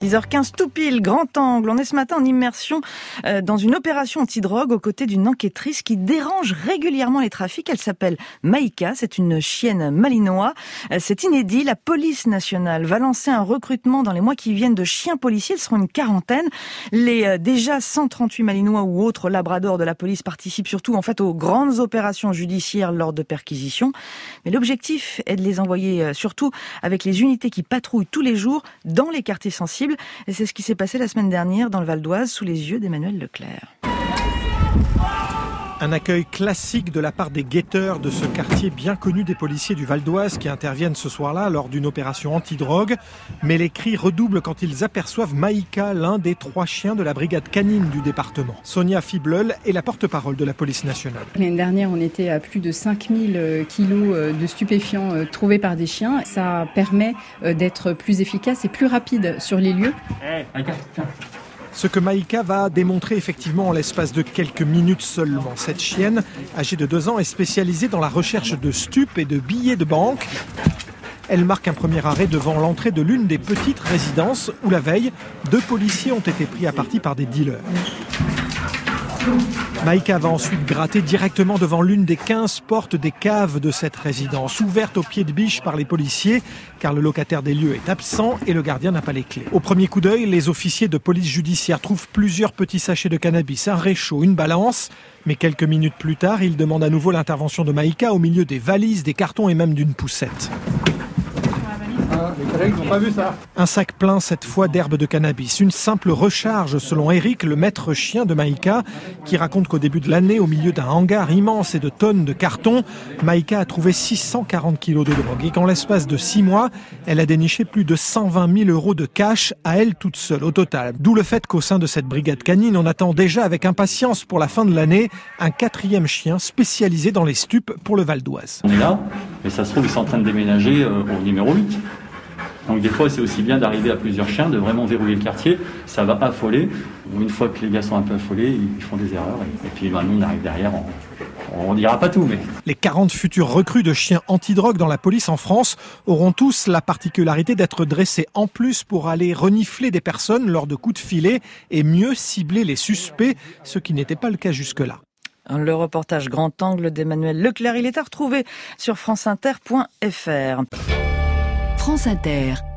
10h15 tout pile, grand angle. On est ce matin en immersion dans une opération anti-drogue aux côtés d'une enquêtrice qui dérange régulièrement les trafics. Elle s'appelle Maïka, c'est une chienne malinois. C'est inédit, la police nationale va lancer un recrutement dans les mois qui viennent de chiens policiers. Ils seront une quarantaine. Les déjà 138 malinois ou autres labradors de la police participent surtout en fait aux grandes opérations judiciaires lors de perquisitions. Mais l'objectif est de les envoyer surtout avec les unités qui patrouillent tous les jours dans les quartiers sensibles. Et c'est ce qui s'est passé la semaine dernière dans le Val d'Oise sous les yeux d'Emmanuel Leclerc. Un accueil classique de la part des guetteurs de ce quartier bien connu des policiers du Val d'Oise qui interviennent ce soir-là lors d'une opération anti-drogue. Mais les cris redoublent quand ils aperçoivent Maïka, l'un des 3 chiens de la brigade canine du département. Sonia Fibleul est la porte-parole de la police nationale. L'année dernière, on était à plus de 5000 kilos de stupéfiants trouvés par des chiens. Ça permet d'être plus efficace et plus rapide sur les lieux. Ce que Maïka va démontrer effectivement en l'espace de quelques minutes seulement. Cette chienne, âgée de 2 ans, est spécialisée dans la recherche de stupes et de billets de banque. Elle marque un premier arrêt devant l'entrée de l'une des petites résidences où la veille, 2 policiers ont été pris à partie par des dealers. Maïka va ensuite gratter directement devant l'une des 15 portes des caves de cette résidence, ouverte au pied de biche par les policiers, car le locataire des lieux est absent et le gardien n'a pas les clés. Au premier coup d'œil, les officiers de police judiciaire trouvent plusieurs petits sachets de cannabis, un réchaud, une balance. Mais quelques minutes plus tard, ils demandent à nouveau l'intervention de Maïka au milieu des valises, des cartons et même d'une poussette. Les collègues n'ont pas vu ça. Un sac plein cette fois d'herbes de cannabis. Une simple recharge selon Eric, le maître chien de Maïka, qui raconte qu'au début de l'année, au milieu d'un hangar immense et de tonnes de cartons, Maïka a trouvé 640 kilos de drogue. Et qu'en l'espace de 6 mois, elle a déniché plus de 120 000 euros de cash à elle toute seule au total. D'où le fait qu'au sein de cette brigade canine, on attend déjà avec impatience pour la fin de l'année un 4e chien spécialisé dans les stupes pour le Val d'Oise. On est là, mais ça se trouve, ils sont en train de déménager au numéro 8. Donc des fois, c'est aussi bien d'arriver à plusieurs chiens, de vraiment verrouiller le quartier. Ça va affoler. Une fois que les gars sont un peu affolés, ils font des erreurs. Et puis maintenant, on arrive derrière, on dira pas tout. Mais les 40 futurs recrues de chiens antidrogue dans la police en France auront tous la particularité d'être dressés en plus pour aller renifler des personnes lors de coups de filet et mieux cibler les suspects, ce qui n'était pas le cas jusque-là. Le reportage Grand Angle d'Emmanuel Leclerc, il est à retrouver sur franceinter.fr. France Inter.